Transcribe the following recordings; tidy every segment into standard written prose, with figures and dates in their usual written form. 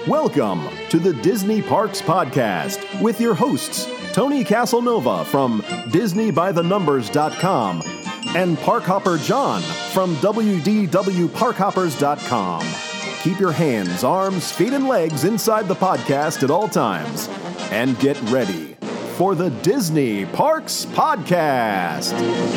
Welcome to the Disney Parks Podcast with your hosts, Tony Casanova from DisneyByTheNumbers.com and Parkhopper John from WDWParkhoppers.com. Keep your hands, arms, feet, and legs inside the podcast at all times. And get ready for the Disney Parks Podcast.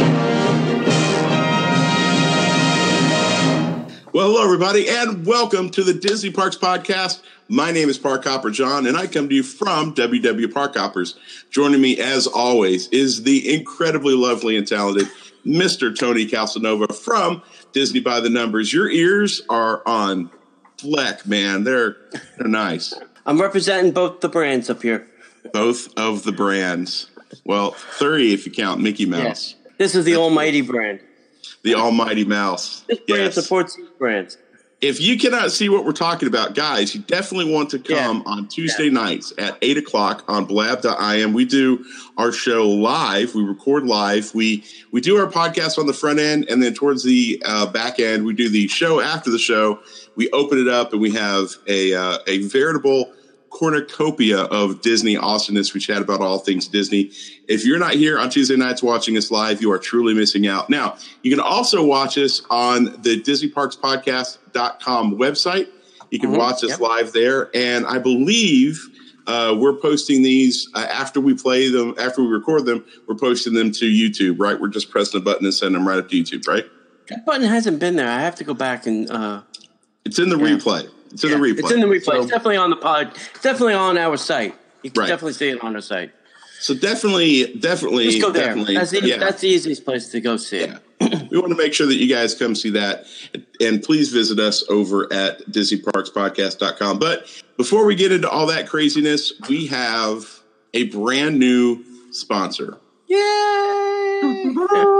Well, hello, everybody, and welcome to the Disney Parks Podcast. My name is Parkhopper John, and I come to you from WW Parkhoppers. Joining me, as always, is the incredibly lovely and talented Mr. Tony Casanova from Disney by the Numbers. Your ears are on fleck, man. They're nice. I'm representing both the brands up here. Both of the brands. Well, 30 if you count Mickey Mouse. Yeah. This is the almighty brand. The almighty mouse. This brand supports these brands. If you cannot see what we're talking about, guys, you definitely want to come on Tuesday nights at 8 o'clock on blab.im. We do our show live. We record live. We do our podcast on the front end, and then towards the back end, we do the show after the show. We open it up, and we have a veritable cornucopia of Disney awesomeness. We chat about all things Disney. If you're not here on Tuesday nights watching us live, you are truly missing out. Now, you can also watch us on the DisneyParksPodcast.com website. You can watch us live there. And I believe we're posting these after we play them, after we record them, we're posting them to YouTube, right? We're just pressing a button and sending them right up to YouTube, right? That button hasn't been there. I have to go back and... it's in the replay. It's in the replay. It's in the replay. So, it's definitely on the pod. It's definitely on our site. You can definitely see it on our site. So definitely. Just go there. That's the easiest place to go see it. We want to make sure that you guys come see that. And please visit us over at DisneyParksPodcast.com. But before we get into all that craziness, we have a brand new sponsor. Yay!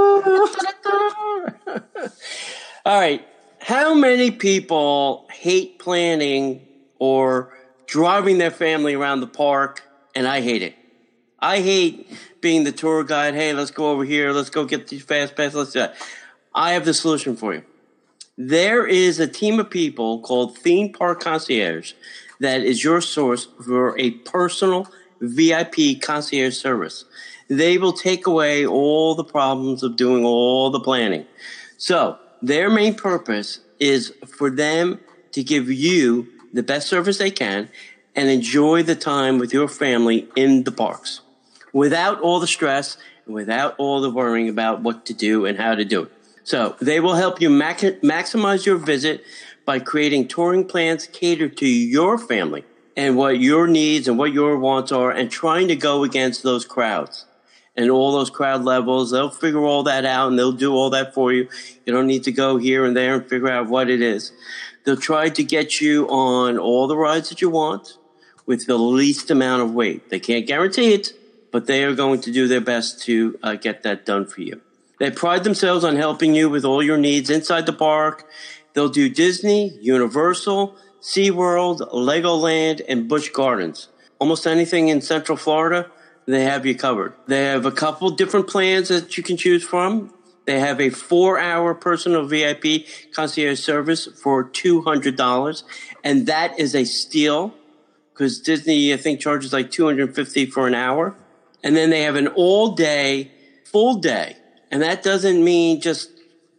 All right. How many people hate planning or driving their family around the park? And I hate it. I hate being the tour guide. Hey, let's go over here. Let's go get these fast passes. Let's do that. I have the solution for you. There is a team of people called Theme Park Concierge that is your source for a personal VIP concierge service. They will take away all the problems of doing all the planning. So, their main purpose is for them to give you the best service they can and enjoy the time with your family in the parks without all the stress and without all the worrying about what to do and how to do it. So they will help you maximize your visit by creating touring plans catered to your family and what your needs and what your wants are and trying to go against those crowds. And all those crowd levels, they'll figure all that out and they'll do all that for you. You don't need to go here and there and figure out what it is. They'll try to get you on all the rides that you want with the least amount of wait. They can't guarantee it, but they are going to do their best to get that done for you. They pride themselves on helping you with all your needs inside the park. They'll do Disney, Universal, SeaWorld, Legoland, and Busch Gardens. Almost anything in Central Florida, they have you covered. They have a couple different plans that you can choose from. They have a 4-hour personal VIP concierge service for $200. And that is a steal because Disney, I think, charges like $250 for an hour. And then they have an all-day, full day. And that doesn't mean just,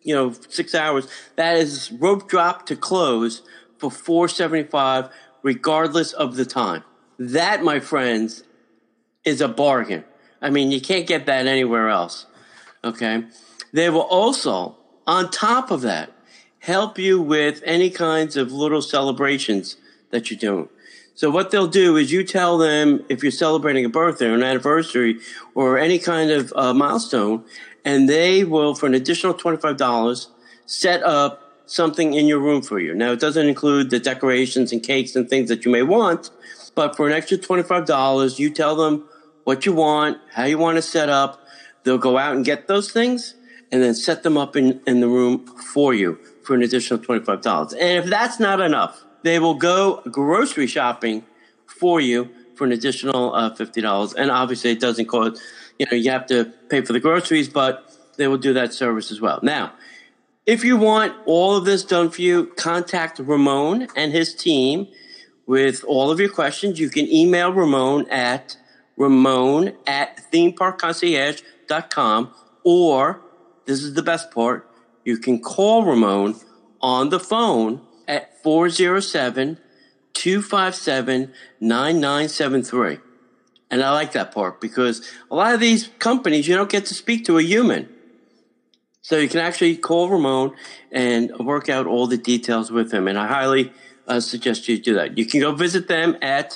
6 hours. That is rope drop to close for $475 regardless of the time. That, my friends, is a bargain. I mean, you can't get that anywhere else. Okay? They will also, on top of that, help you with any kinds of little celebrations that you're doing. So what they'll do is you tell them if you're celebrating a birthday or an anniversary or any kind of milestone, and they will, for an additional $25, set up something in your room for you. Now, it doesn't include the decorations and cakes and things that you may want, but for an extra $25, you tell them what you want, how you want to set up. They'll go out and get those things and then set them up in the room for you for an additional $25. And if that's not enough, they will go grocery shopping for you for an additional $50. And obviously, it doesn't cost, you have to pay for the groceries, but they will do that service as well. Now, if you want all of this done for you, contact Ramon and his team with all of your questions. You can email Ramon at themeparkconcierge.com, or, this is the best part, you can call Ramon on the phone at 407-257-9973. And I like that part because a lot of these companies, you don't get to speak to a human. So you can actually call Ramon and work out all the details with him. And I highly suggest you do that. You can go visit them at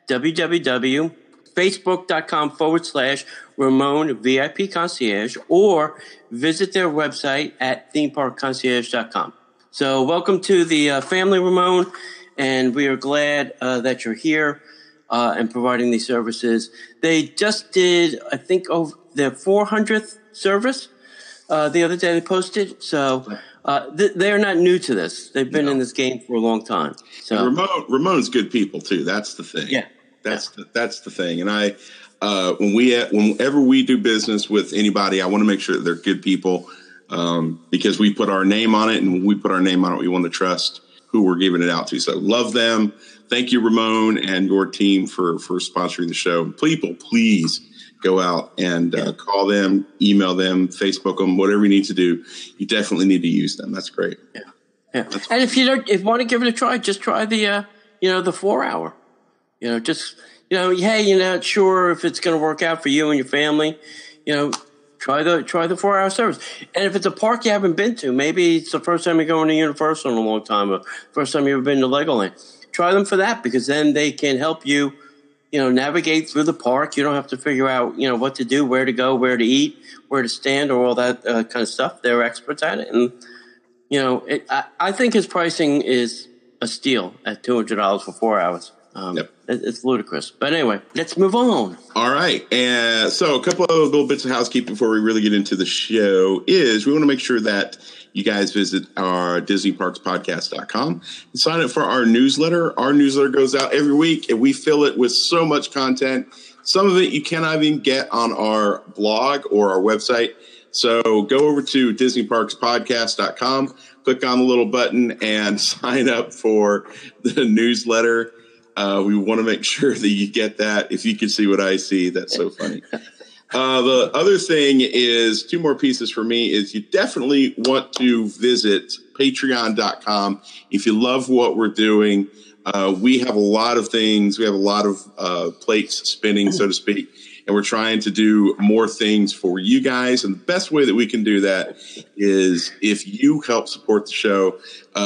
www.facebook.com/Ramon VIP Concierge, or visit their website at themeparkconcierge.com. So welcome to the family, Ramon, and we are glad that you're here and providing these services. They just did, I think, their 400th service the other day they posted. So they're not new to this. They've been in this game for a long time. So Ramon's good people too. That's the thing. Yeah. That's the thing. And whenever we do business with anybody, I want to make sure that they're good people, because we put our name on it, and when we put our name on it, we want to trust who we're giving it out to. So love them. Thank you, Ramon, and your team for sponsoring the show. People, please go out and call them, email them, Facebook them, whatever you need to do. You definitely need to use them. That's great. Yeah. And if you want to give it a try, just try the 4 hour. Hey, you're not sure if it's going to work out for you and your family. Try the 4 hour service. And if it's a park you haven't been to, maybe it's the first time you're going to Universal in a long time, or first time you've ever been to Legoland. Try them for that, because then they can help you, navigate through the park. You don't have to figure out, what to do, where to go, where to eat, where to stand, or all that kind of stuff. They're experts at it. And, I think his pricing is a steal at $200 for 4 hours. Yep. It's ludicrous. But anyway, let's move on. All right. And so a couple of little bits of housekeeping before we really get into the show is we want to make sure that you guys visit our DisneyParksPodcast.com and sign up for our newsletter. Our newsletter goes out every week, and we fill it with so much content. Some of it you cannot even get on our blog or our website. So go over to DisneyParksPodcast.com, click on the little button, and sign up for the newsletter. We want to make sure that you get that. If you can see what I see, that's so funny. The other thing is, two more pieces for me, is you definitely want to visit patreon.com. If you love what we're doing, we have a lot of things. We have a lot of plates spinning, so to speak. And we're trying to do more things for you guys. And the best way that we can do that is if you help support the show.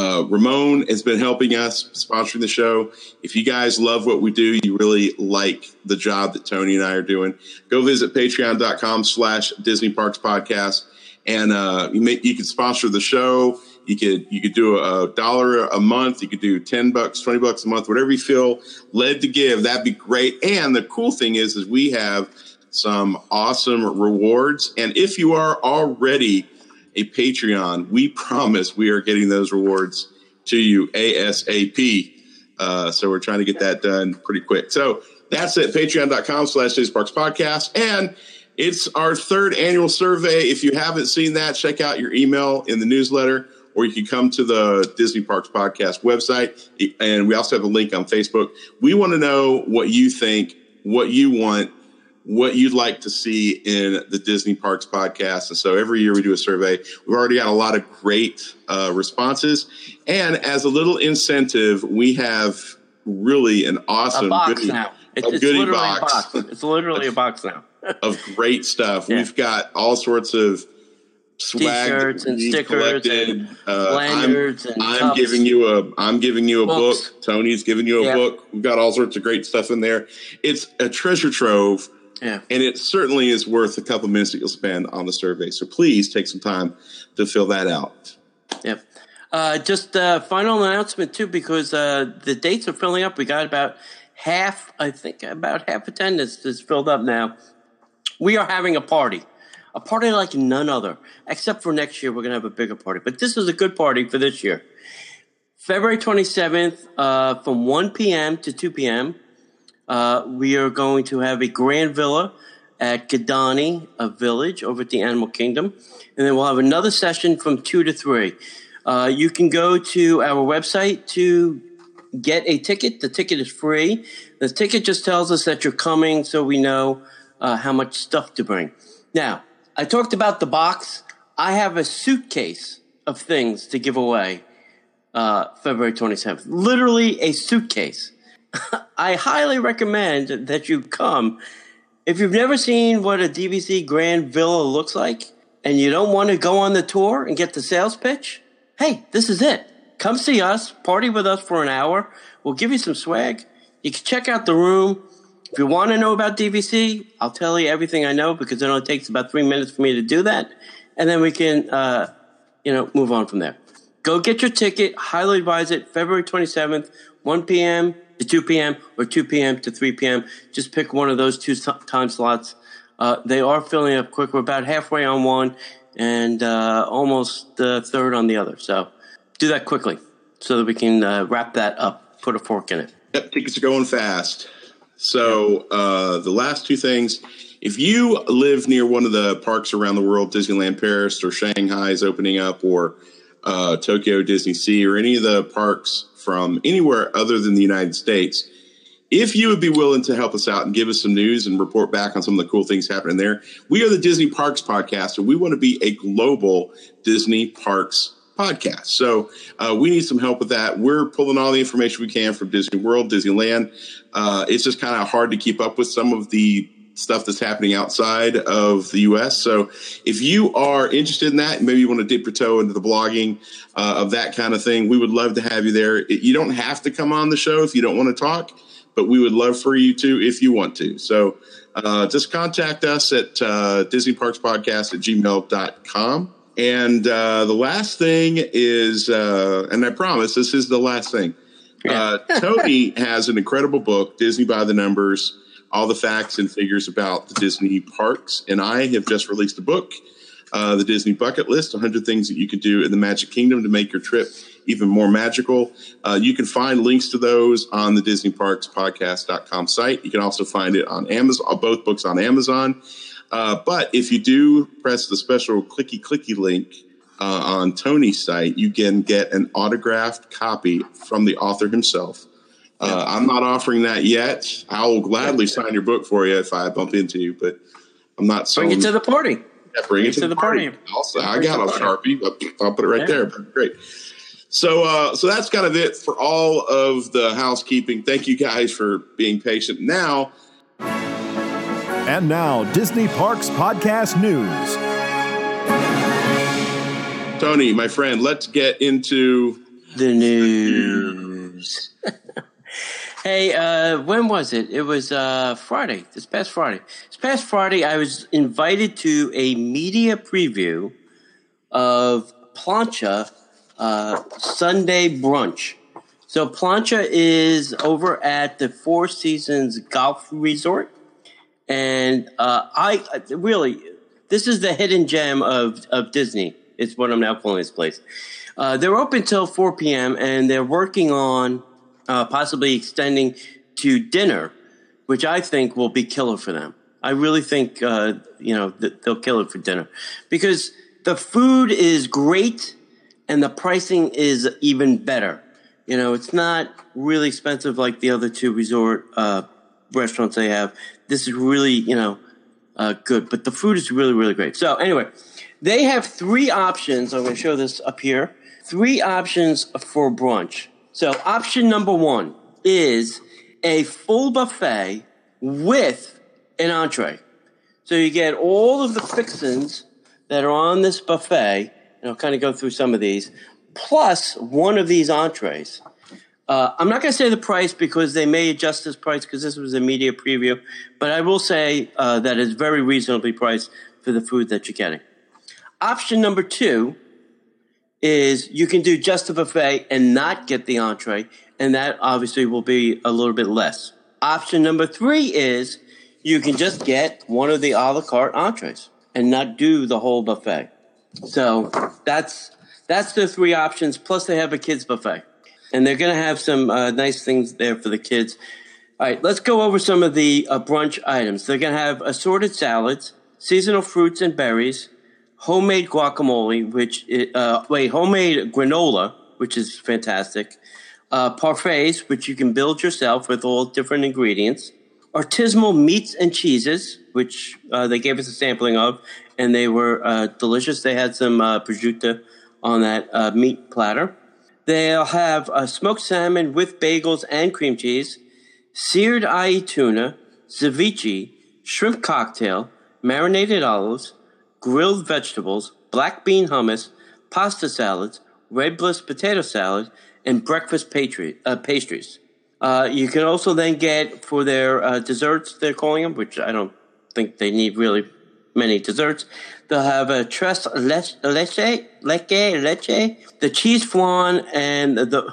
Ramon has been helping us, sponsoring the show. If you guys love what we do, you really like the job that Tony and I are doing, go visit patreon.com/Disney Parks Podcast. And you can sponsor the show. You could do $1 a month. You could do $10, $20 a month, whatever you feel led to give. That'd be great. And the cool thing is we have some awesome rewards. And if you are already a Patreon, we promise we are getting those rewards to you ASAP. So we're trying to get that done pretty quick. So that's it. Patreon.com/Disney Parks Podcast. And it's our 3rd annual survey. If you haven't seen that, check out your email in the newsletter, or you can come to the Disney Parks Podcast website. And we also have a link on Facebook. We want to know what you think, what you want, what you'd like to see in the Disney Parks Podcast. And so every year we do a survey. We've already got a lot of great responses. And as a little incentive, we have really an awesome box now. It's literally box. A box. It's literally a box now. Of great stuff. Yeah. We've got all sorts of swag, T-shirts and stickers, and lanyards, and I'm giving you a book. Tony's giving you a book. We've got all sorts of great stuff in there. It's a treasure trove. Yeah. And it certainly is worth a couple minutes that you'll spend on the survey. So please take some time to fill that out. Yep. Just a final announcement too, because the dates are filling up. We got about half attendance is filled up now. We are having a party like none other, except for next year. We're going to have a bigger party, but this is a good party for this year. February 27th, from 1 p.m. to 2 p.m., we are going to have a grand villa at Kidani, a village over at the Animal Kingdom. And then we'll have another session from 2 to 3. You can go to our website to get a ticket. The ticket is free. The ticket just tells us that you're coming so we know how much stuff to bring. Now, I talked about the box. I have a suitcase of things to give away February 27th. Literally a suitcase. I highly recommend that you come. If you've never seen what a DVC Grand Villa looks like and you don't want to go on the tour and get the sales pitch, hey, this is it. Come see us, party with us for an hour. We'll give you some swag. You can check out the room. If you want to know about DVC, I'll tell you everything I know because it only takes about 3 minutes for me to do that. And then we can, move on from there. Go get your ticket. Highly advise it. February 27th, 1 p.m. to 2 p.m. or 2 p.m. to 3 p.m. Just pick one of those two time slots. They are filling up quick. We're about halfway on one and almost the third on the other. So do that quickly so that we can wrap that up, put a fork in it. Yep, tickets are going fast. So the last two things, if you live near one of the parks around the world, Disneyland Paris or Shanghai is opening up, or Tokyo Disney Sea, or any of the parks from anywhere other than the United States, if you would be willing to help us out and give us some news and report back on some of the cool things happening there. We are the Disney Parks Podcast, and we want to be a global Disney Parks podcast. So we need some help with that. We're pulling all the information we can from Disney World, Disneyland. It's just kind of hard to keep up with some of the stuff that's happening outside of the U.S. So if you are interested in that, maybe you want to dip your toe into the blogging of that kind of thing, we would love to have you there. You don't have to come on the show if you don't want to talk, but we would love for you to if you want to. So just contact us at DisneyParksPodcast@gmail.com. And the last thing is, and I promise this is the last thing, Tony has an incredible book, Disney by the Numbers, all the facts and figures about the Disney parks. And I have just released a book, The Disney Bucket List, 100 things that you could do in the Magic Kingdom to make your trip even more magical. You can find links to those on the DisneyParksPodcast.com site. You can also find it on Amazon, both books on Amazon. But if you do press the special clicky link on Tony's site, you can get an autographed copy from the author himself. I'm not offering that yet. I will gladly sign your book for you if I bump into you, but I'm not bring it to the party. Yeah, bring it to the party. Also, I got a Sharpie. I'll put it right there. Great. So that's kind of it for all of the housekeeping. Thank you guys for being patient. And now, Disney Parks Podcast News. Tony, my friend, let's get into the news. Hey, when was it? It was Friday, this past Friday. This past Friday, I was invited to a media preview of Plancha Sunday Brunch. So Plancha is over at the Four Seasons Golf Resort. And I really, this is the hidden gem of Disney. It's what I'm now calling this place. They're open till 4 p.m. and they're working on possibly extending to dinner, which I think will be killer for them. I really think they'll kill it for dinner because the food is great and the pricing is even better. You know, it's not really expensive like the other two resort restaurants they have. This is really, good, but the food is really, really great. So anyway, they have 3 options. I'm going to show this up here. 3 options for brunch. So option number 1 is a full buffet with an entree. So you get all of the fixings that are on this buffet, and I'll kind of go through some of these, plus one of these entrees. I'm not going to say the price because they may adjust this price because this was a media preview, but I will say that it's very reasonably priced for the food that you're getting. Option number 2 is you can do just a buffet and not get the entree, and that obviously will be a little bit less. Option number 3 is you can just get one of the a la carte entrees and not do the whole buffet. So that's the 3 options, plus they have a kids buffet. And they're going to have some nice things there for the kids. All right, let's go over some of the brunch items. They're going to have assorted salads, seasonal fruits and berries, homemade guacamole, homemade granola, which is fantastic, parfaits, which you can build yourself with all different ingredients, artisanal meats and cheeses, which they gave us a sampling of, and they were delicious. They had some prosciutto on that meat platter. They'll have smoked salmon with bagels and cream cheese, seared ahi tuna, ceviche, shrimp cocktail, marinated olives, grilled vegetables, black bean hummus, pasta salads, red bliss potato salad, and breakfast pastries. You can also then get for their desserts, they're calling them, which I don't think they need really many desserts. They'll have a tres leche, the cheese flan, and the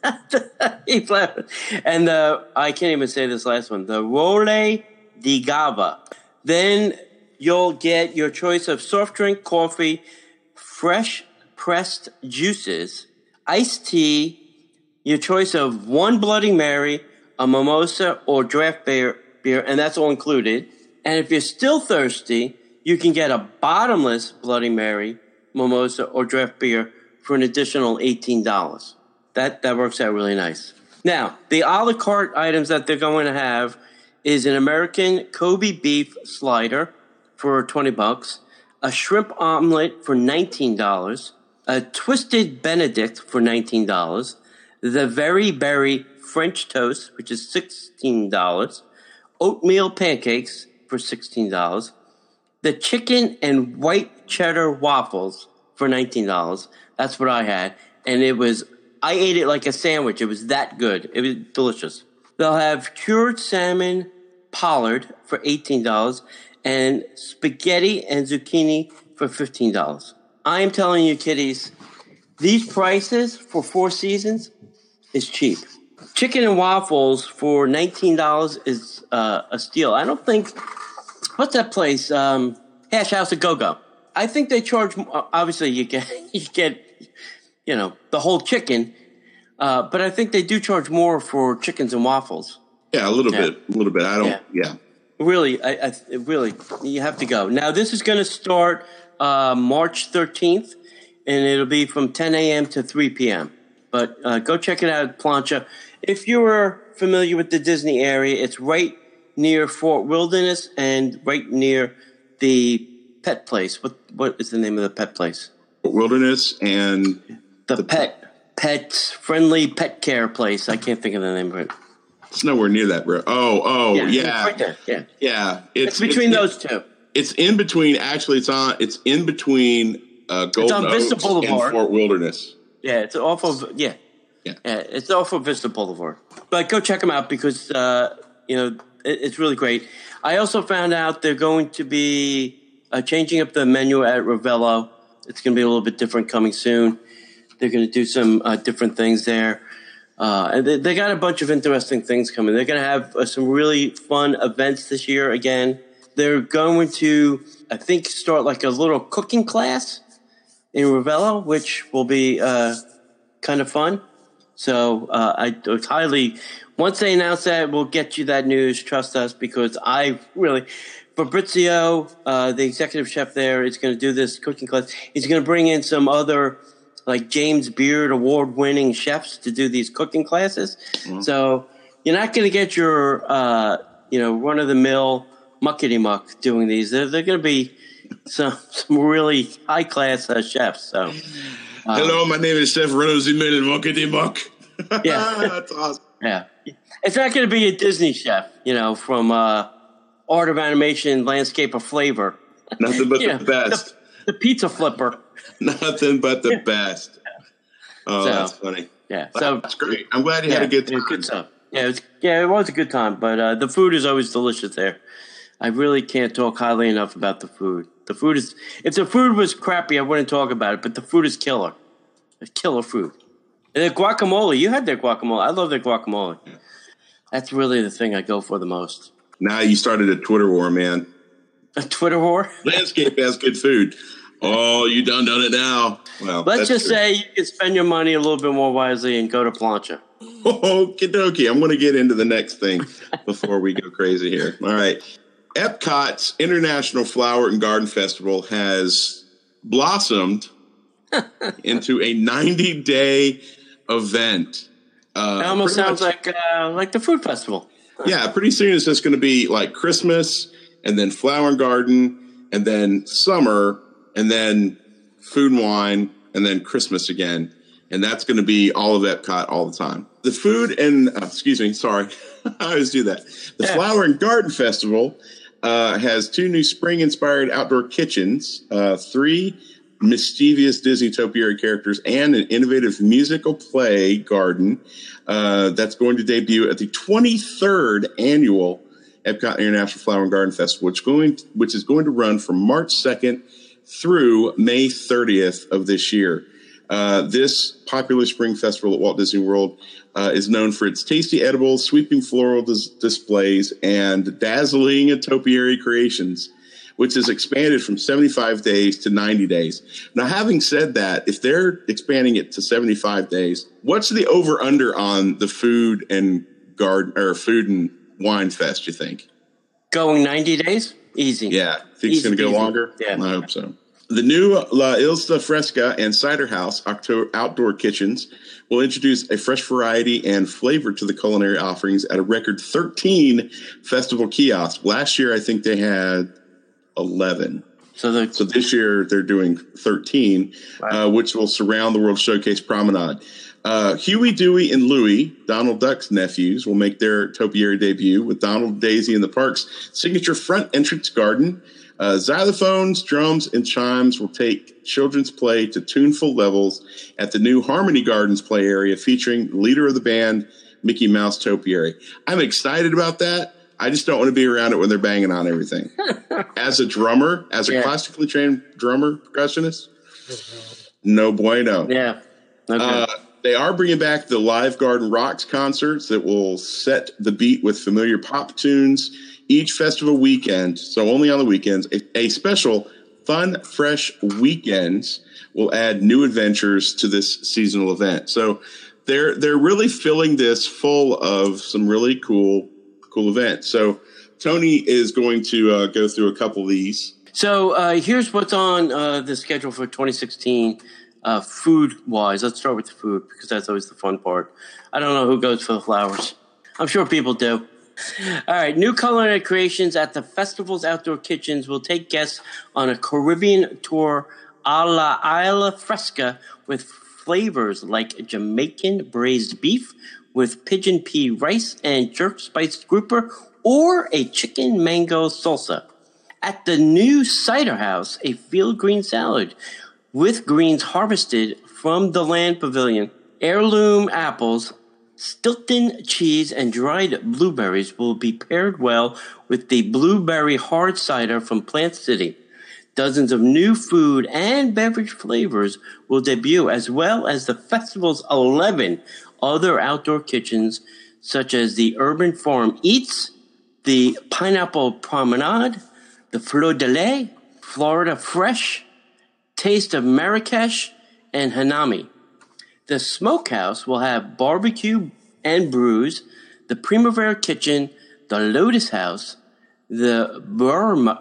I can't even say this last one, the role di gava. Then you'll get your choice of soft drink, coffee, fresh pressed juices, iced tea, your choice of one Bloody Mary, a mimosa, or draft beer, and that's all included. And if you're still thirsty, you can get a bottomless Bloody Mary, mimosa, or draft beer for an additional $18. That works out really nice. Now, the a la carte items that they're going to have is an American Kobe beef slider for $20, a shrimp omelet for $19, a twisted Benedict for $19, the Very Berry French toast, which is $16, oatmeal pancakes for $16, the chicken and white cheddar waffles for $19. That's what I had. And I ate it like a sandwich. It was that good. It was delicious. They'll have cured salmon pollard for $18 and spaghetti and zucchini for $15. I am telling you, kiddies, these prices for Four Seasons is cheap. Chicken and waffles for $19 is a steal. I don't think, what's that place? Hash House at Go-Go. I think they charge, obviously you get, the whole chicken, but I think they do charge more for chickens and waffles. Yeah, a little bit. I don't, yeah. Really, really, you have to go. Now, this is going to start March 13th, and it'll be from 10 a.m. to 3 p.m. But go check it out at Plancha. If you're familiar with the Disney area, it's right near Fort Wilderness and right near the pet place. What is the name of the pet place? Fort Wilderness and the friendly pet care place. I can't think of the name of it. It's nowhere near that, bro. Oh, yeah. It's right there. Yeah. It's between those two. It's in between. Actually, it's in between Golden Oaks and Fort Wilderness. Yeah, it's off of it's off of Vista Boulevard. But go check them out because it's really great. I also found out they're going to be changing up the menu at Ravello. It's going to be a little bit different coming soon. They're going to do some different things there. And they got a bunch of interesting things coming. They're going to have some really fun events this year again. They're going to, I think, start like a little cooking class in Ravello, which will be kind of fun. So I highly, once they announce that, we'll get you that news. Trust us, because Fabrizio, the executive chef there, is going to do this cooking class. He's going to bring in some other, like James Beard award-winning chefs to do these cooking classes. Mm-hmm. So you're not going to get your, run-of-the-mill muckety-muck doing these. They're going to be some really high-class chefs. So, hello, my name is Chef Run-of-the-Mill Muckety-Muck. Yeah. That's awesome. Yeah. It's not going to be a Disney chef, from Art of Animation, Landscape of Flavor. Nothing but the best. The pizza flipper. Nothing but the best. Oh, that's funny. Yeah. That's great. I'm glad you had a good time. Good stuff. Yeah, it was a good time, but the food is always delicious there. I really can't talk highly enough about the food. The food is, if the food was crappy, I wouldn't talk about it, but the food is killer. It's killer food. And the guacamole, you had their guacamole. I love their guacamole. Yeah. That's really the thing I go for the most. Now you started a Twitter war, man. A Twitter war? Landscape has good food. Oh, you done it now. Well, let's just say you can spend your money a little bit more wisely and go to Plancha. Okie dokie. I'm going to get into the next thing before we go crazy here. All right. Epcot's International Flower and Garden Festival has blossomed into a 90-day event. It almost sounds like the food festival. Yeah, pretty soon it's just going to be like Christmas, and then Flower and Garden, and then summer, and then food and wine, and then Christmas again. And that's going to be all of Epcot all the time. The food and, I always do that. The Flower and Garden Festival has 2 new spring-inspired outdoor kitchens, 3 mischievous Disney topiary characters, and an innovative musical play garden that's going to debut at the 23rd annual Epcot International Flower and Garden Festival, which is going to run from March 2nd through May 30th of this year. This popular spring festival at Walt Disney World is known for its tasty edibles, sweeping floral displays, and dazzling topiary creations, which has expanded from 75 days to 90 days. Now, having said that, if they're expanding it to 75 days, what's the over-under on the food and wine fest, you think? Going 90 days? Easy. Yeah. Think it's going to go longer? Yeah. I hope so. The new La Isla Fresca and Cider House outdoor kitchens will introduce a fresh variety and flavor to the culinary offerings at a record 13 festival kiosks. Last year, I think they had 11. So this year, they're doing 13, right, which will surround the World Showcase Promenade. Huey, Dewey, and Louie, Donald Duck's nephews, will make their topiary debut with Donald and Daisy in the park's signature front entrance garden. Xylophones, drums, and chimes will take children's play to tuneful levels at the new Harmony Gardens play area, featuring the leader of the band, Mickey Mouse Topiary. I'm excited about that. I just don't want to be around it when they're banging on everything. As a drummer, a classically trained drummer, percussionist, no bueno. Yeah. Okay. They are bringing back the Live Garden Rocks concerts that will set the beat with familiar pop tunes each festival weekend, so only on the weekends. A special Fun Fresh Weekends will add new adventures to this seasonal event. So they're really filling this full of some really cool events. So Tony is going to go through a couple of these. So here's what's on the schedule for 2016 food-wise. Let's start with the food because that's always the fun part. I don't know who goes for the flowers. I'm sure people do. All right, new culinary creations at the festival's outdoor kitchens will take guests on a Caribbean tour a la Isla Fresca with flavors like Jamaican braised beef with pigeon pea rice and jerk spiced grouper, or a chicken mango salsa. At the new Cider House, a field green salad with greens harvested from the Land Pavilion, heirloom apples, Stilton cheese, and dried blueberries will be paired well with the blueberry hard cider from Plant City. Dozens of new food and beverage flavors will debut, as well as the festival's 11 other outdoor kitchens, such as the Urban Farm Eats, the Pineapple Promenade, the Fleur de Lait, Florida Fresh, Taste of Marrakesh, and Hanami. The Smokehouse will have barbecue and brews, the Primavera Kitchen, the Lotus House, the Burma,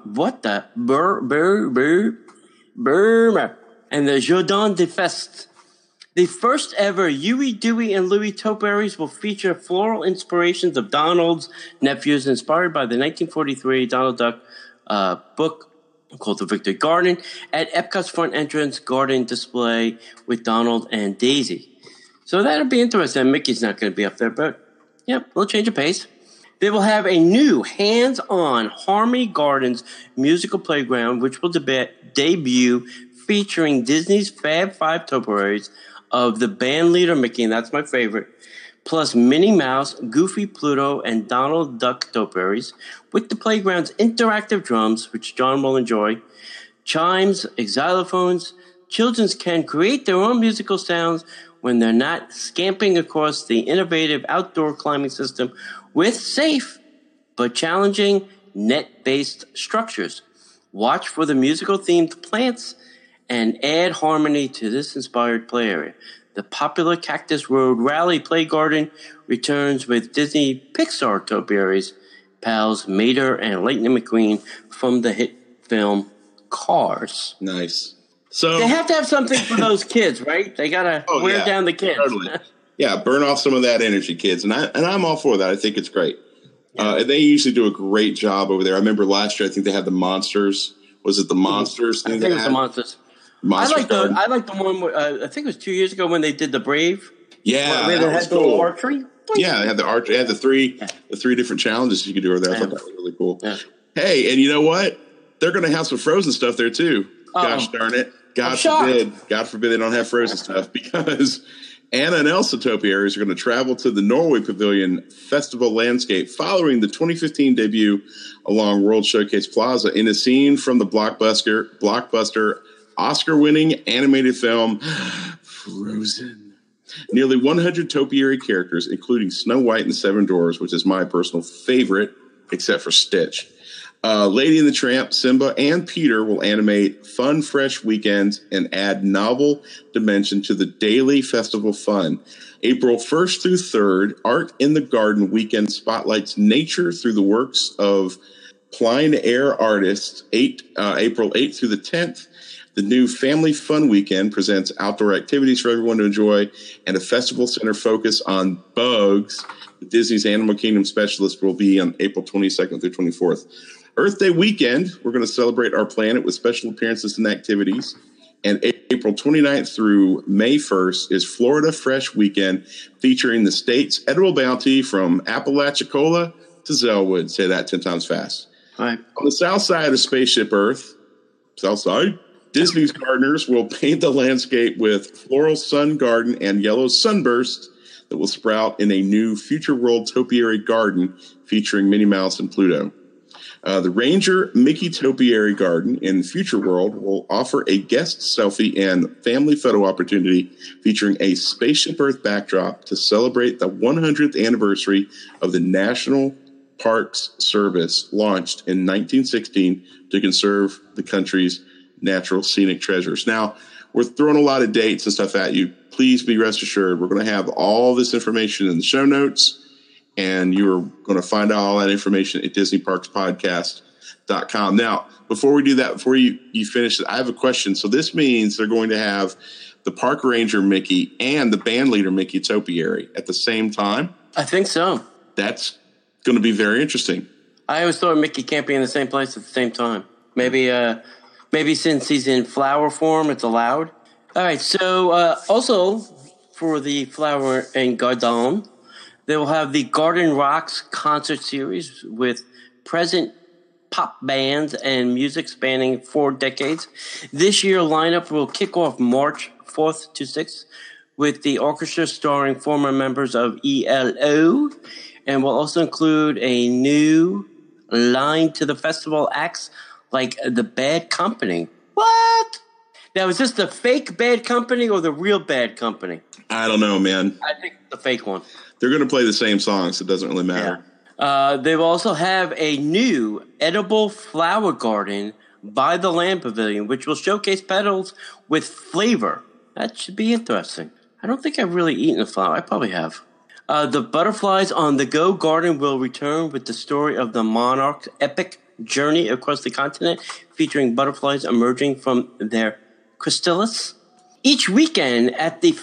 and the Jardin de Feste. The first ever Huey, Dewey, and Louie topiaries will feature floral inspirations of Donald's nephews, inspired by the 1943 Donald Duck book called The Victory Garden, at Epcot's front entrance garden display with Donald and Daisy. So that'll be interesting. Mickey's not going to be up there, but yeah, we'll change of pace. They will have a new hands-on Harmony Gardens musical playground, which will debut featuring Disney's Fab Five topiaries of the band leader Mickey, and that's my favorite, plus Minnie Mouse, Goofy, Pluto, and Donald Duck topiaries, with the playground's interactive drums, which John will enjoy, chimes, xylophones. Children can create their own musical sounds when they're not scamping across the innovative outdoor climbing system with safe but challenging net-based structures. Watch for the musical-themed plants and add harmony to this inspired play area. The popular Cactus Road Rally Play Garden returns with Disney Pixar topiaries, pals Mater and Lightning McQueen from the hit film Cars. Nice. So they have to have something for those kids, right? They got to wear down the kids. Totally. Yeah, burn off some of that energy, kids. And I'm all for that. I think it's great. And they usually do a great job over there. I remember last year, I think they had the Monsters. Was it the Monsters? I think it was the Monsters. I like the one. I think it was 2 years ago when they did the Brave. Yeah, where they had the little archery. Yeah, they had the archery. They had the three different challenges you could do over there. I thought that was really cool. Yeah. Hey, and you know what? They're going to have some Frozen stuff there too. Gosh darn it! God forbid they don't have Frozen stuff, because Anna and Elsa topiaries are going to travel to the Norway Pavilion Festival landscape following the 2015 debut along World Showcase Plaza in a scene from the blockbuster Oscar-winning animated film Frozen. Nearly 100 topiary characters, including Snow White and the Seven Dwarfs, which is my personal favorite, except for Stitch. Lady and the Tramp, Simba, and Peter will animate fun, fresh weekends and add novel dimension to the daily festival fun. April 1st through 3rd, Art in the Garden weekend spotlights nature through the works of plein air artists. April 8th through the 10th. The new Family Fun Weekend presents outdoor activities for everyone to enjoy and a festival center focus on bugs. Disney's Animal Kingdom specialist will be on April 22nd through 24th. Earth Day weekend, we're going to celebrate our planet with special appearances and activities. And April 29th through May 1st is Florida Fresh Weekend, featuring the state's edible bounty from Apalachicola to Zellwood. Say that 10 times fast. All right. On the south side of Spaceship Earth, south side, Disney's gardeners will paint the landscape with floral sun garden and yellow sunburst that will sprout in a new Future World topiary garden featuring Minnie Mouse and Pluto. The Ranger Mickey Topiary Garden in Future World will offer a guest selfie and family photo opportunity featuring a Spaceship Earth backdrop to celebrate the 100th anniversary of the National Parks Service, launched in 1916 to conserve the country's natural scenic treasures. Now, we're throwing a lot of dates and stuff at you. Please be rest assured, we're going to have all this information in the show notes, and you're going to find out all that information at DisneyParksPodcast.com. Now, before we do that, before you finish it, I have a question. So this means they're going to have the park ranger Mickey and the band leader Mickey Topiary at the same time? I think so. That's going to be very interesting. I always thought Mickey can't be in the same place at the same time. Maybe since he's in flower form, it's allowed. All right, so also for the Flower and Garden, they will have the Garden Rocks concert series with present pop bands and music spanning 4 decades. This year lineup will kick off March 4th to 6th with the orchestra starring former members of ELO, and will also include a new line to the festival acts like the Bad Company. What? Now, is this the fake Bad Company or the real Bad Company? I don't know, man. I think the fake one. They're going to play the same songs. So it doesn't really matter. Yeah. They will also have a new edible flower garden by the Land Pavilion, which will showcase petals with flavor. That should be interesting. I don't think I've really eaten a flower. I probably have. The Butterflies on the Go garden will return with the story of the monarch's epic journey across the continent, featuring butterflies emerging from their chrysalis. Each weekend at the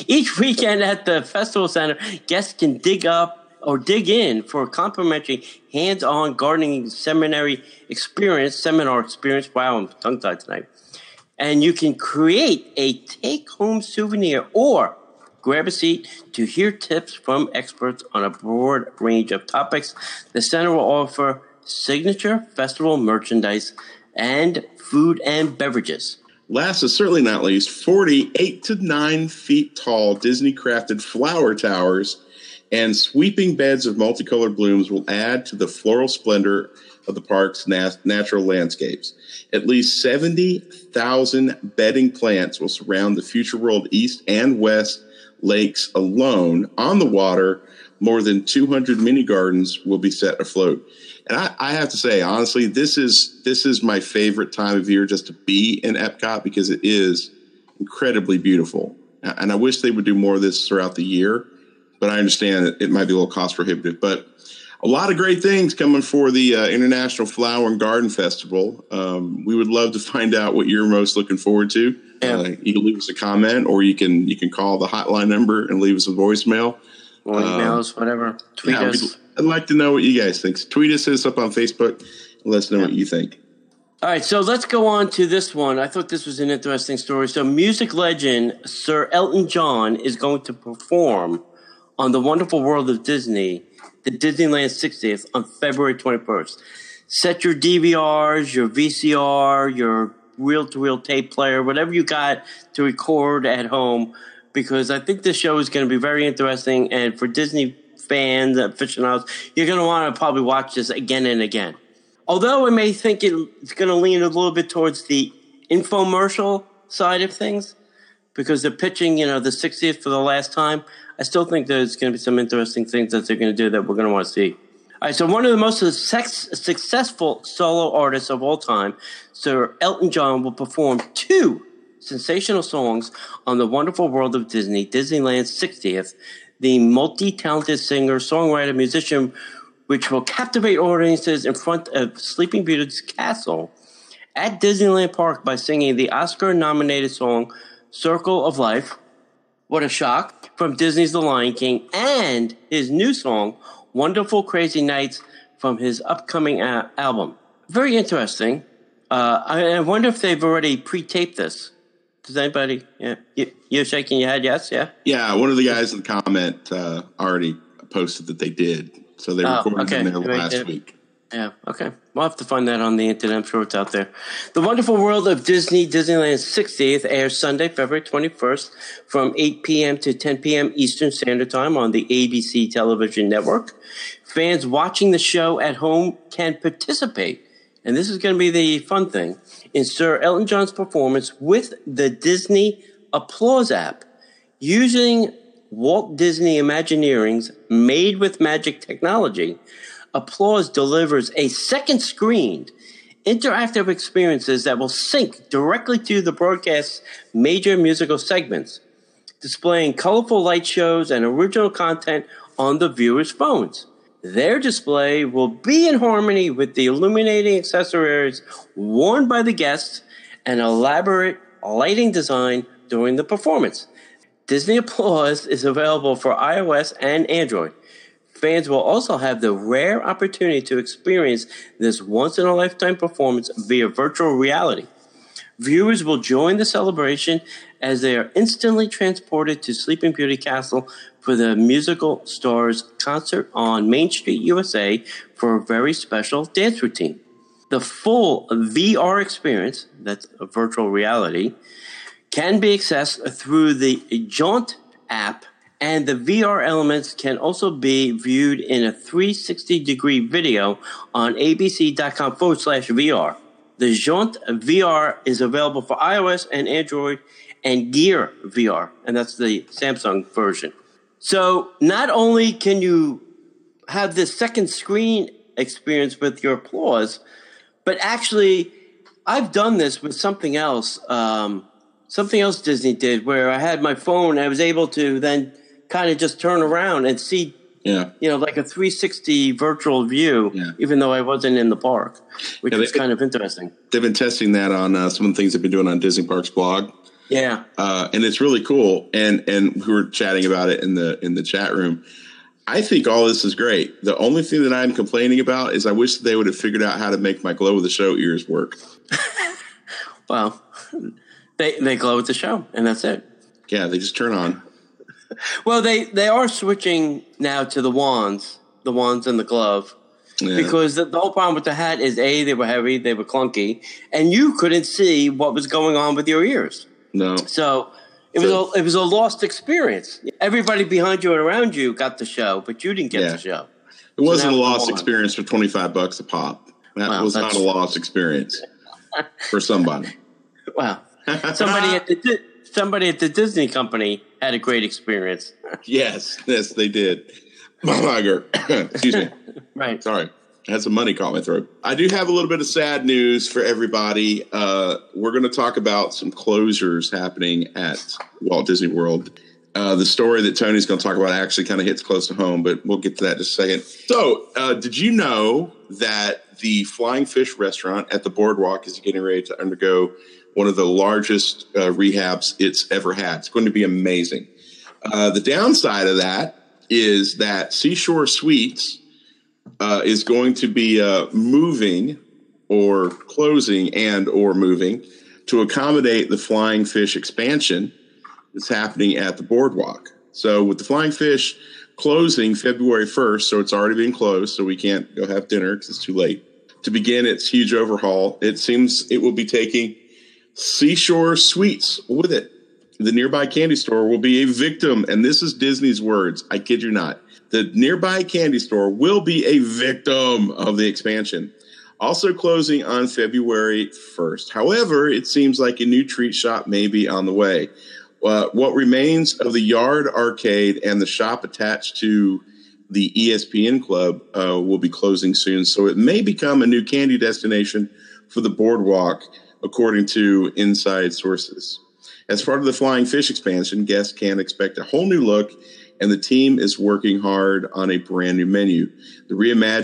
festival center, guests can dig in for a complimentary hands-on gardening seminar experience. Wow, I'm tongue-tied tonight. And you can create a take-home souvenir or grab a seat to hear tips from experts on a broad range of topics. The center will offer signature festival merchandise and food and beverages. Last, but certainly not least, 8 to 9 feet tall Disney-crafted flower towers and sweeping beds of multicolored blooms will add to the floral splendor of the park's natural landscapes. At least 70,000 bedding plants will surround the Future World East and West lakes alone. On the water, more than 200 mini gardens will be set afloat. And I have to say, honestly, this is my favorite time of year just to be in Epcot because it is incredibly beautiful. And I wish they would do more of this throughout the year, but I understand it might be a little cost prohibitive. But A lot of great things coming for the International Flower and Garden Festival. We would love to find out what you're most looking forward to. Yeah. You can leave us a comment, or you can call the hotline number and leave us a voicemail. Or emails, whatever. Tweet us. I'd like to know what you guys think. Tweet us, hit us up on Facebook, and let us know what you think. All right, so let's go on to this one. I thought this was an interesting story. So music legend Sir Elton John is going to perform on The Wonderful World of Disney, the Disneyland 60th, on February 21st. Set your DVRs, your VCR, your reel-to-reel tape player, whatever you got to record at home, because I think this show is going to be very interesting. And for Disney fans, aficionados, you're going to want to probably watch this again and again. Although I may think it's going to lean a little bit towards the infomercial side of things, because they're pitching, the 60th for the last time, I still think there's going to be some interesting things that they're going to do that we're going to want to see. All right, so one of the most successful solo artists of all time, Sir Elton John, will perform 2 sensational songs on The Wonderful World of Disney, Disneyland's 60th. The multi-talented singer, songwriter, musician, which will captivate audiences in front of Sleeping Beauty's castle at Disneyland Park by singing the Oscar-nominated song Circle of Life. What a shock. From Disney's The Lion King, and his new song, Wonderful Crazy Nights, from his upcoming album. Very interesting. I wonder if they've already pre-taped this. Does anybody? Yeah, you're shaking your head. Yes, yeah. Yeah, one of the guys in the comment already posted that they did. So they recorded them there last week. Yeah, okay. We'll have to find that on the internet. I'm sure it's out there. The Wonderful World of Disney, Disneyland's 60th, airs Sunday, February 21st from 8 p.m. to 10 p.m. Eastern Standard Time on the ABC television network. Fans watching the show at home can participate, and this is going to be the fun thing, in Sir Elton John's performance with the Disney Applause app. Using Walt Disney Imagineering's Made with Magic technology, Applause delivers a second-screened interactive experiences that will sync directly to the broadcast's major musical segments, displaying colorful light shows and original content on the viewers' phones. Their display will be in harmony with the illuminating accessories worn by the guests and elaborate lighting design during the performance. Disney Applause is available for iOS and Android. Fans will also have the rare opportunity to experience this once-in-a-lifetime performance via virtual reality. Viewers will join the celebration as they are instantly transported to Sleeping Beauty Castle for the musical stars concert on Main Street, USA, for a very special dance routine. The full VR experience, that's a virtual reality, can be accessed through the Jaunt app, and the VR elements can also be viewed in a 360-degree video on abc.com/VR. The Jaunt VR is available for iOS and Android and Gear VR, and that's the Samsung version. So not only can you have this second screen experience with your Applause, but actually I've done this with something else. Something else Disney did where I had my phone. I was able to then kind of just turn around and see, like a 360 virtual view, even though I wasn't in the park, which was kind of interesting. They've been testing that on some of the things they've been doing on Disney Parks blog. Yeah. And it's really cool. And we were chatting about it in the chat room. I think all this is great. The only thing that I'm complaining about is I wish they would have figured out how to make my glow with the show ears work. Well, they glow with the show, and that's it. Yeah, they just turn on. Well, they are switching now to the wands and the glove. Yeah. Because the whole problem with the hat is, A, they were heavy, they were clunky, and you couldn't see what was going on with your ears. No. So it was a lost experience. Everybody behind you and around you got the show, but you didn't get the show. It wasn't a lost experience for $25 a pop. That was not a lost experience for somebody. Wow. Somebody at the Disney company had a great experience. Yes, they did. Excuse me. Right. Sorry. I had some money caught my throat. I do have a little bit of sad news for everybody. We're going to talk about some closures happening at Walt Disney World. The story that Tony's going to talk about actually kind of hits close to home, but we'll get to that in just a second. So, did you know that the Flying Fish restaurant at the Boardwalk is getting ready to undergo one of the largest rehabs it's ever had? It's going to be amazing. The downside of that is that Seashore Suites is going to be moving or closing and or moving to accommodate the Flying Fish expansion that's happening at the Boardwalk. So with the Flying Fish closing February 1st, so it's already been closed, so we can't go have dinner because it's too late. To begin its huge overhaul, it seems it will be taking Seashore Suites with it. The nearby candy store will be a victim, and this is Disney's words. I kid you not. The nearby candy store will be a victim of the expansion. Also closing on February 1st. However, it seems like a new treat shop may be on the way. What remains of the Yard Arcade and the shop attached to the ESPN Club will be closing soon. So it may become a new candy destination for the Boardwalk, according to inside sources. As part of the Flying Fish expansion, guests can expect a whole new look, and the team is working hard on a brand new menu. The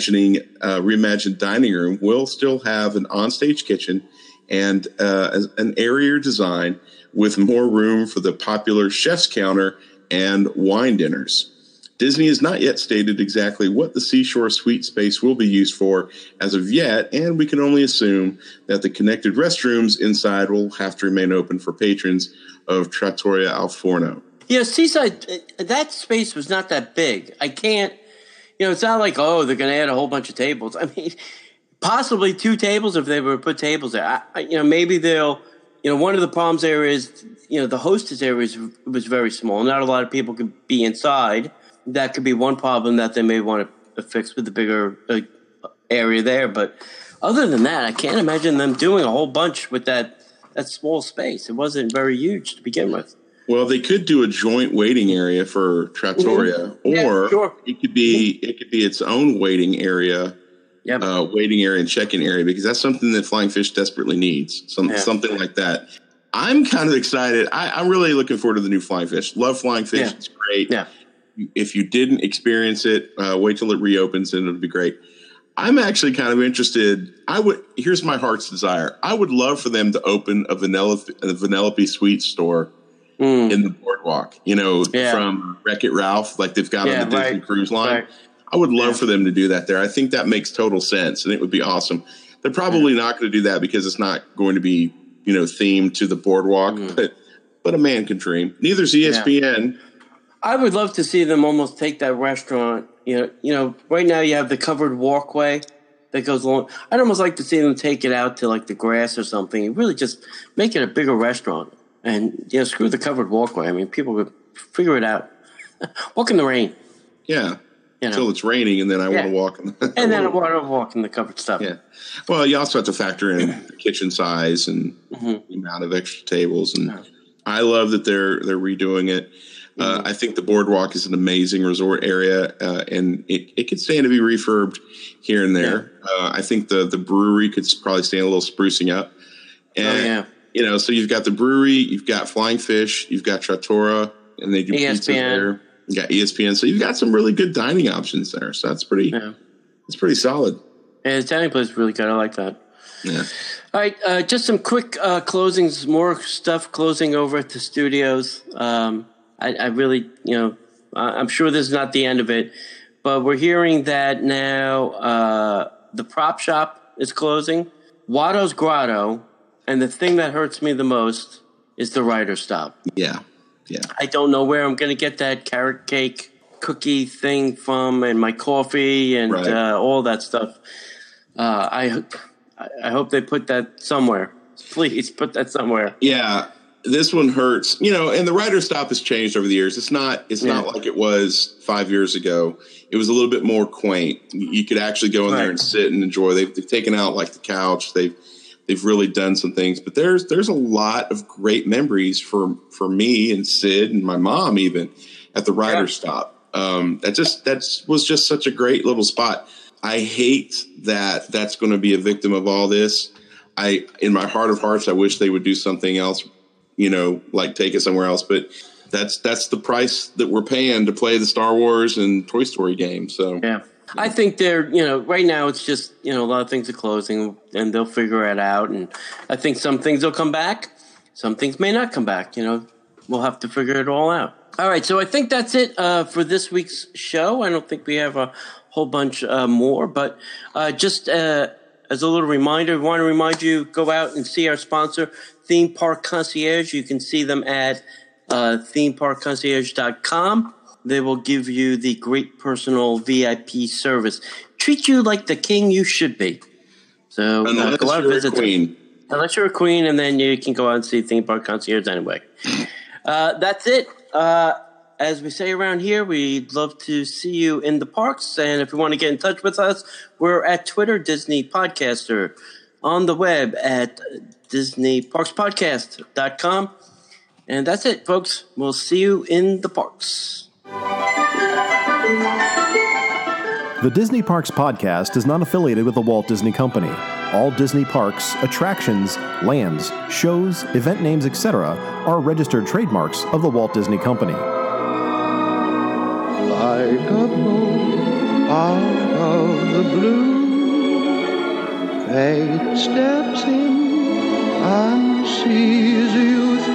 reimagined dining room will still have an onstage kitchen and an airier design with more room for the popular chef's counter and wine dinners. Disney has not yet stated exactly what the Seashore Suite space will be used for as of yet, and we can only assume that the connected restrooms inside will have to remain open for patrons of Trattoria Al Forno. Yeah, Seaside, that space was not that big. I can't, it's not like, they're going to add a whole bunch of tables. I mean, possibly 2 tables if they were to put tables there. Maybe they'll, one of the problems there is, the hostess area was very small. Not a lot of people could be inside. That could be one problem that they may want to fix with the bigger area there. But other than that, I can't imagine them doing a whole bunch with that small space. It wasn't very huge to begin with. Well, they could do a joint waiting area for Trattoria, or it could be its own waiting area. Yep. Waiting area and check-in area, because that's something that Flying Fish desperately needs. Something like that. I'm kind of excited. I'm really looking forward to the new Flying Fish. Love Flying Fish. Yeah. It's great. Yeah. If you didn't experience it, wait till it reopens and it'll be great. I'm actually kind of interested. Here's my heart's desire. I would love for them to open a Vanellope Sweets store in the Boardwalk, from Wreck-It Ralph, like they've got on the Disney Cruise Line. Right. I would love for them to do that there. I think that makes total sense, and it would be awesome. They're probably not going to do that because it's not going to be, themed to the Boardwalk, but a man can dream. Neither's ESPN. Yeah. I would love to see them almost take that restaurant. Right now you have the covered walkway that goes along. I'd almost like to see them take it out to like the grass or something and really just make it a bigger restaurant. And, screw the covered walkway. I mean, people could figure it out. Walk in the rain. Yeah. Until it's raining, and then I want to walk. And then I want to walk in the covered stuff. Yeah. Well, you also have to factor in the kitchen size and the amount of extra tables. And I love that they're redoing it. I think the Boardwalk is an amazing resort area, and it could stand to be refurbed here and there. Yeah. I think the brewery could probably stand a little sprucing up. And, so you've got the brewery, you've got Flying Fish, you've got Trattoria, and they do pizza there. You got ESPN, so you've got some really good dining options there. So that's pretty solid. And the dining place is really good. I like that. Yeah. All right, just some quick closings, more stuff closing over at the studios. I really, I'm sure this is not the end of it, but we're hearing that now the prop shop is closing, Watto's Grotto, and the thing that hurts me the most is the Writer's Stop. Yeah. I don't know where I'm going to get that carrot cake cookie thing from, and my coffee and all that stuff. I hope they put that somewhere. Please put that somewhere. Yeah. This one hurts, and the Writer's Stop has changed over the years. It's not like it was 5 years ago. It was a little bit more quaint. You could actually go in there and sit and enjoy. They've taken out like the couch. They've really done some things, but there's a lot of great memories for me and Sid and my mom even at the Writer's Stop. That was just such a great little spot. I hate that that's going to be a victim of all this. In my heart of hearts, I wish they would do something else, like take it somewhere else. But that's the price that we're paying to play the Star Wars and Toy Story games. So yeah, I think they're, right now it's just, a lot of things are closing and they'll figure it out. And I think some things will come back. Some things may not come back. We'll have to figure it all out. All right. So I think that's it for this week's show. I don't think we have a whole bunch more, but just as a little reminder, we want to remind you, go out and see our sponsor, Theme Park Concierge. You can see them at themeparkconcierge.com. They will give you the great personal VIP service. Treat you like the king you should be. So go out and visit them. Unless you're a queen, and then you can go out and see Theme Park Concierge anyway. That's it. As we say around here, we'd love to see you in the parks. And if you want to get in touch with us, we're at Twitter, Disney Podcaster, on the web at DisneyParksPodcast.com. And that's it, folks. We'll see you in the parks. The Disney Parks Podcast is not affiliated with the Walt Disney Company. All Disney parks, attractions, lands, shows, event names, etc. are registered trademarks of the Walt Disney Company. Like a bolt out of the blue, fate steps in and sees you through.